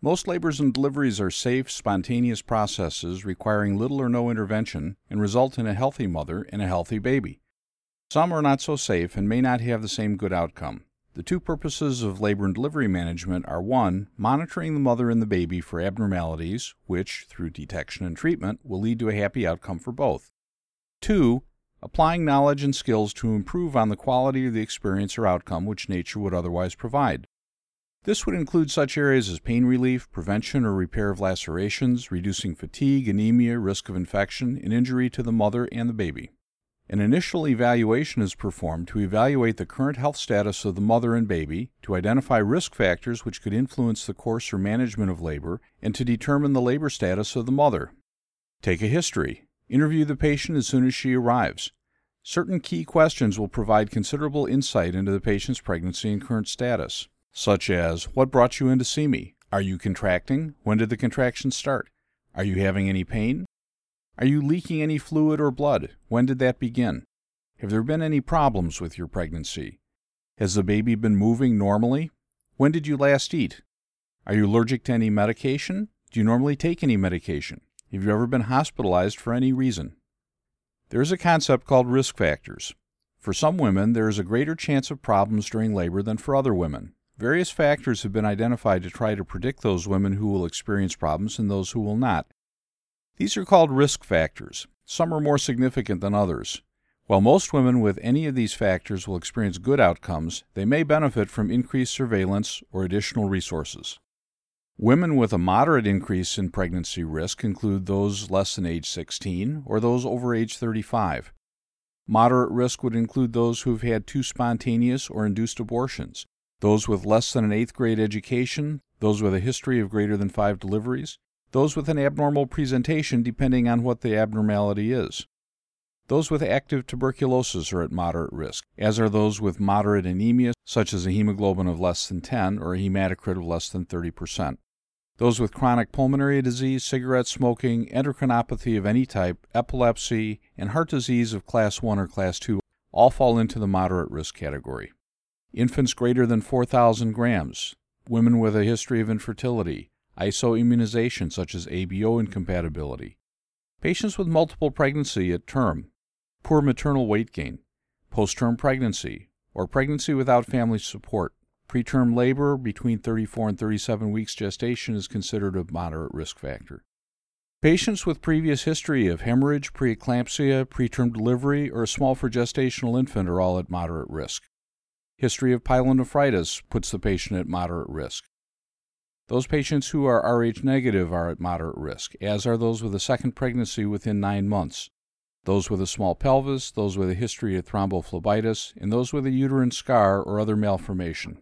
Most labors and deliveries are safe, spontaneous processes requiring little or no intervention and result in a healthy mother and a healthy baby. Some are not so safe and may not have the same good outcome. The two purposes of labor and delivery management are 1. Monitoring the mother and the baby for abnormalities, which, through detection and treatment, will lead to a happy outcome for both. 2. Applying knowledge and skills to improve on the quality of the experience or outcome which nature would otherwise provide. This would include such areas as pain relief, prevention or repair of lacerations, reducing fatigue, anemia, risk of infection, and injury to the mother and the baby. An initial evaluation is performed to evaluate the current health status of the mother and baby, to identify risk factors which could influence the course or management of labor, and to determine the labor status of the mother. Take a history. Interview the patient as soon as she arrives. Certain key questions will provide considerable insight into the patient's pregnancy and current status, such as, what brought you in to see me? Are you contracting? When did the contractions start? Are you having any pain? Are you leaking any fluid or blood? When did that begin? Have there been any problems with your pregnancy? Has the baby been moving normally? When did you last eat? Are you allergic to any medication? Do you normally take any medication? Have you ever been hospitalized for any reason? There is a concept called risk factors. For some women, there is a greater chance of problems during labor than for other women. Various factors have been identified to try to predict those women who will experience problems and those who will not. These are called risk factors. Some are more significant than others. While most women with any of these factors will experience good outcomes, they may benefit from increased surveillance or additional resources. Women with a moderate increase in pregnancy risk include those less than age 16 or those over age 35. Moderate risk would include those who have had 2 spontaneous or induced abortions, those with less than an 8th grade education, those with a history of greater than 5 deliveries, those with an abnormal presentation depending on what the abnormality is. Those with active tuberculosis are at moderate risk, as are those with moderate anemia, such as a hemoglobin of less than 10 or a hematocrit of less than 30%. Those with chronic pulmonary disease, cigarette smoking, endocrinopathy of any type, epilepsy, and heart disease of Class 1 or Class 2 all fall into the moderate risk category. Infants greater than 4,000 grams, women with a history of infertility, isoimmunization such as ABO incompatibility, patients with multiple pregnancy at term, poor maternal weight gain, post-term pregnancy, or pregnancy without family support. Preterm labor between 34 and 37 weeks gestation is considered a moderate risk factor. Patients with previous history of hemorrhage, preeclampsia, preterm delivery, or a small for gestational infant are all at moderate risk. History of pyelonephritis puts the patient at moderate risk. Those patients who are Rh negative are at moderate risk, as are those with a second pregnancy within 9 months, those with a small pelvis, those with a history of thrombophlebitis, and those with a uterine scar or other malformation.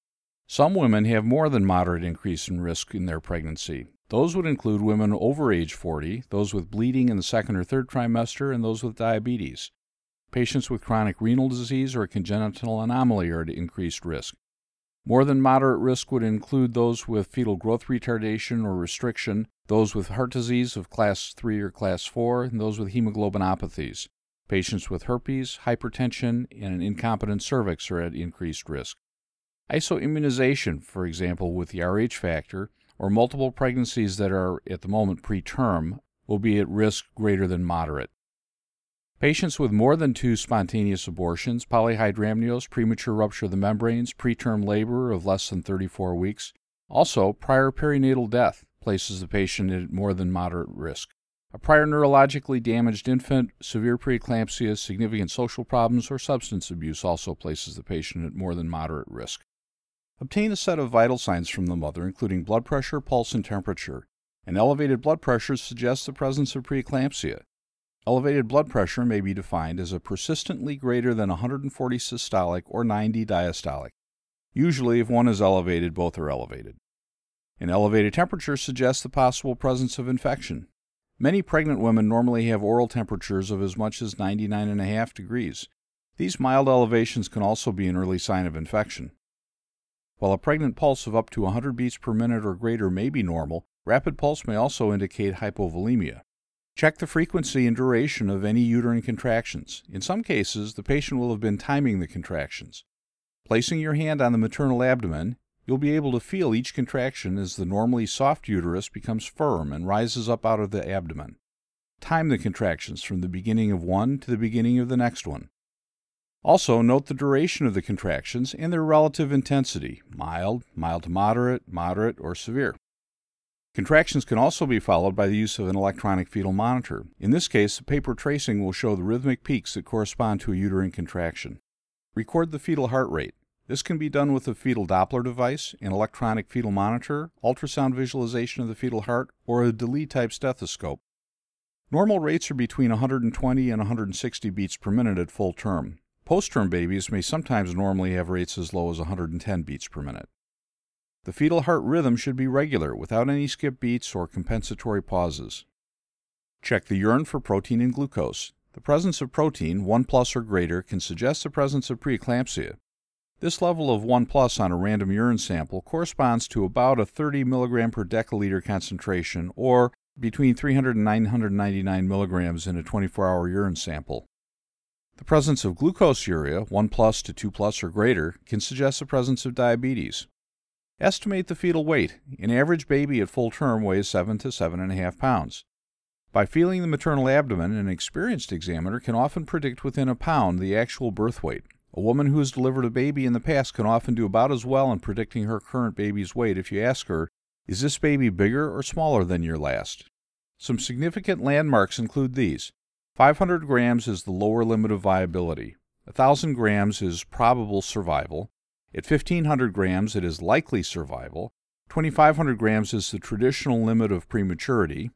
Some women have more than moderate increase in risk in their pregnancy. Those would include women over age 40, those with bleeding in the second or third trimester, and those with diabetes. Patients with chronic renal disease or a congenital anomaly are at increased risk. More than moderate risk would include those with fetal growth retardation or restriction, those with heart disease of Class 3 or Class 4, and those with hemoglobinopathies. Patients with herpes, hypertension, and an incompetent cervix are at increased risk. Isoimmunization, for example, with the Rh factor, or multiple pregnancies that are at the moment preterm, will be at risk greater than moderate. Patients with more than 2 spontaneous abortions, polyhydramnios, premature rupture of the membranes, preterm labor of less than 34 weeks, also prior perinatal death places the patient at more than moderate risk. A prior neurologically damaged infant, severe preeclampsia, significant social problems, or substance abuse also places the patient at more than moderate risk. Obtain a set of vital signs from the mother, including blood pressure, pulse, and temperature. An elevated blood pressure suggests the presence of preeclampsia. Elevated blood pressure may be defined as a persistently greater than 140 systolic or 90 diastolic. Usually, if one is elevated, both are elevated. An elevated temperature suggests the possible presence of infection. Many pregnant women normally have oral temperatures of as much as 99.5 degrees. These mild elevations can also be an early sign of infection. While a pregnant pulse of up to 100 beats per minute or greater may be normal, rapid pulse may also indicate hypovolemia. Check the frequency and duration of any uterine contractions. In some cases, the patient will have been timing the contractions. Placing your hand on the maternal abdomen, You'll be able to feel each contraction as the normally soft uterus becomes firm and rises up out of the abdomen. Time the contractions from the beginning of one to the beginning of the next one. Also, note the duration of the contractions and their relative intensity, mild, mild to moderate, moderate, or severe. Contractions can also be followed by the use of an electronic fetal monitor. In this case, the paper tracing will show the rhythmic peaks that correspond to a uterine contraction. Record the fetal heart rate. This can be done with a fetal Doppler device, an electronic fetal monitor, ultrasound visualization of the fetal heart, or a DeLee-type stethoscope. Normal rates are between 120 and 160 beats per minute at full term. Post-term babies may sometimes normally have rates as low as 110 beats per minute. The fetal heart rhythm should be regular, without any skip beats or compensatory pauses. Check the urine for protein and glucose. The presence of protein, 1+ or greater, can suggest the presence of preeclampsia. This level of 1+ on a random urine sample corresponds to about a 30 mg per deciliter concentration, or between 300 and 999 milligrams in a 24-hour urine sample. The presence of glucoseuria, 1+ to 2+ or greater, can suggest the presence of diabetes. Estimate the fetal weight. An average baby at full term weighs 7 to 7.5 pounds. By feeling the maternal abdomen, an experienced examiner can often predict within a pound the actual birth weight. A woman who has delivered a baby in the past can often do about as well in predicting her current baby's weight if you ask her, "Is this baby bigger or smaller than your last?" Some significant landmarks include these. 500 grams is the lower limit of viability. 1,000 grams is probable survival. At 1,500 grams, it is likely survival. 2,500 grams is the traditional limit of prematurity.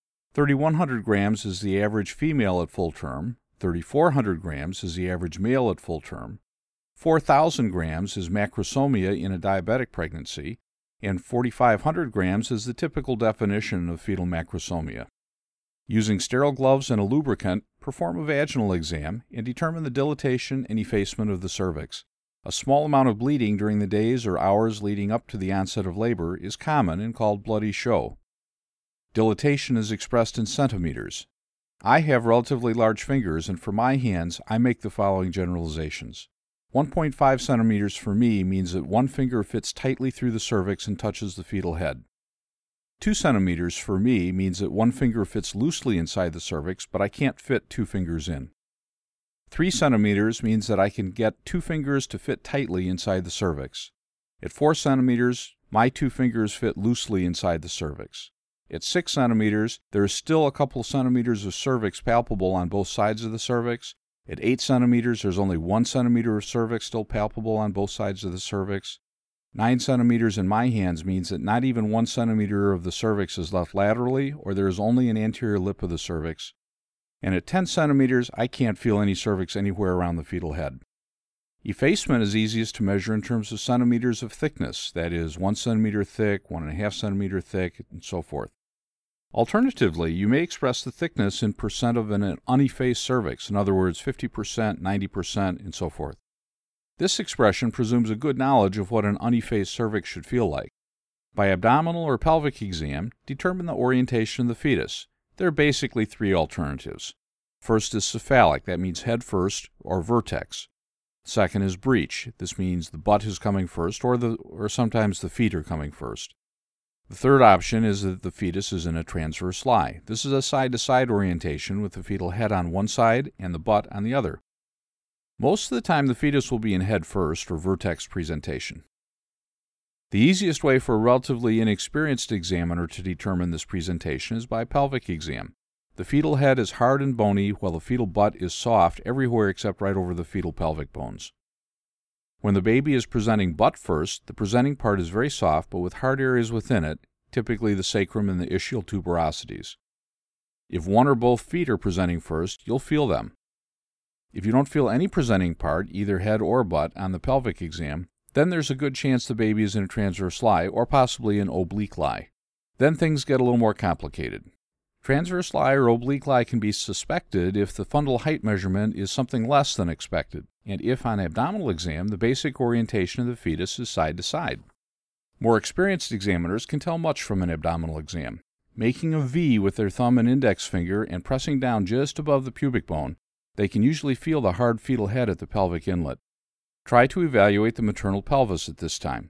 3,100 grams is the average female at full term. 3,400 grams is the average male at full term. 4,000 grams is macrosomia in a diabetic pregnancy, and 4,500 grams is the typical definition of fetal macrosomia. Using sterile gloves and a lubricant, perform a vaginal exam and determine the dilatation and effacement of the cervix. A small amount of bleeding during the days or hours leading up to the onset of labor is common and called bloody show. Dilatation is expressed in centimeters. I have relatively large fingers, and for my hands, I make the following generalizations. 1.5 centimeters for me means that one finger fits tightly through the cervix and touches the fetal head. 2 centimeters for me means that one finger fits loosely inside the cervix, but I can't fit 2 fingers in. 3 centimeters means that I can get 2 fingers to fit tightly inside the cervix. At 4 centimeters, my 2 fingers fit loosely inside the cervix. At 6 centimeters, there is still a couple centimeters of cervix palpable on both sides of the cervix. At 8 centimeters, there's only 1 centimeter of cervix still palpable on both sides of the cervix. 9 centimeters in my hands means that not even 1 centimeter of the cervix is left laterally, or there is only an anterior lip of the cervix. And at 10 centimeters, I can't feel any cervix anywhere around the fetal head. Effacement is easiest to measure in terms of centimeters of thickness, that is, 1 centimeter thick, 1.5 centimeter thick, and so forth. Alternatively, you may express the thickness in percent of an uneffaced cervix, in other words, 50%, 90%, and so forth. This expression presumes a good knowledge of what an uneffaced cervix should feel like. By abdominal or pelvic exam, determine the orientation of the fetus. There are basically 3 alternatives. First is cephalic, that means head first, or vertex. Second is breech, this means the butt is coming first, or sometimes the feet are coming first. The third option is that the fetus is in a transverse lie. This is a side-to-side orientation with the fetal head on one side and the butt on the other. Most of the time the fetus will be in head first or vertex presentation. The easiest way for a relatively inexperienced examiner to determine this presentation is by pelvic exam. The fetal head is hard and bony while the fetal butt is soft everywhere except right over the fetal pelvic bones. When the baby is presenting butt first, the presenting part is very soft but with hard areas within it, typically the sacrum and the ischial tuberosities. If one or both feet are presenting first, you'll feel them. If you don't feel any presenting part, either head or butt, on the pelvic exam, then there's a good chance the baby is in a transverse lie or possibly an oblique lie. Then things get a little more complicated. Transverse lie or oblique lie can be suspected if the fundal height measurement is something less than expected, and if on abdominal exam the basic orientation of the fetus is side to side. More experienced examiners can tell much from an abdominal exam. Making a V with their thumb and index finger and pressing down just above the pubic bone, they can usually feel the hard fetal head at the pelvic inlet. Try to evaluate the maternal pelvis at this time.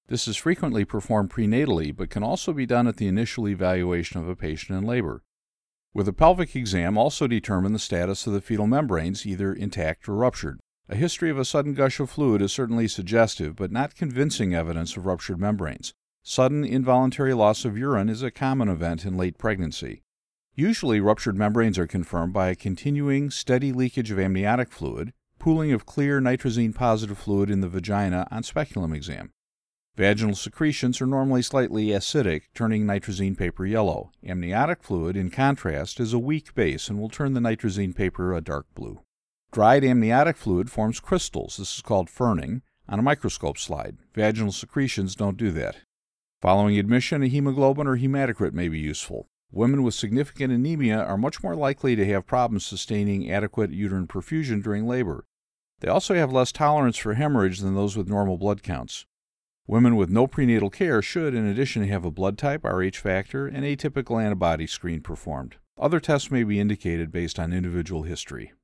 This is frequently performed prenatally, but can also be done at the initial evaluation of a patient in labor. With a pelvic exam, also determine the status of the fetal membranes, either intact or ruptured. A history of a sudden gush of fluid is certainly suggestive, but not convincing evidence of ruptured membranes. Sudden involuntary loss of urine is a common event in late pregnancy. Usually, ruptured membranes are confirmed by a continuing, steady leakage of amniotic fluid, pooling of clear nitrazine-positive fluid in the vagina on speculum exam. Vaginal secretions are normally slightly acidic, turning nitrazine paper yellow. Amniotic fluid, in contrast, is a weak base and will turn the nitrazine paper a dark blue. Dried amniotic fluid forms crystals, this is called ferning, on a microscope slide. Vaginal secretions don't do that. Following admission, a hemoglobin or hematocrit may be useful. Women with significant anemia are much more likely to have problems sustaining adequate uterine perfusion during labor. They also have less tolerance for hemorrhage than those with normal blood counts. Women with no prenatal care should, in addition, have a blood type, Rh factor, and atypical antibody screen performed. Other tests may be indicated based on individual history.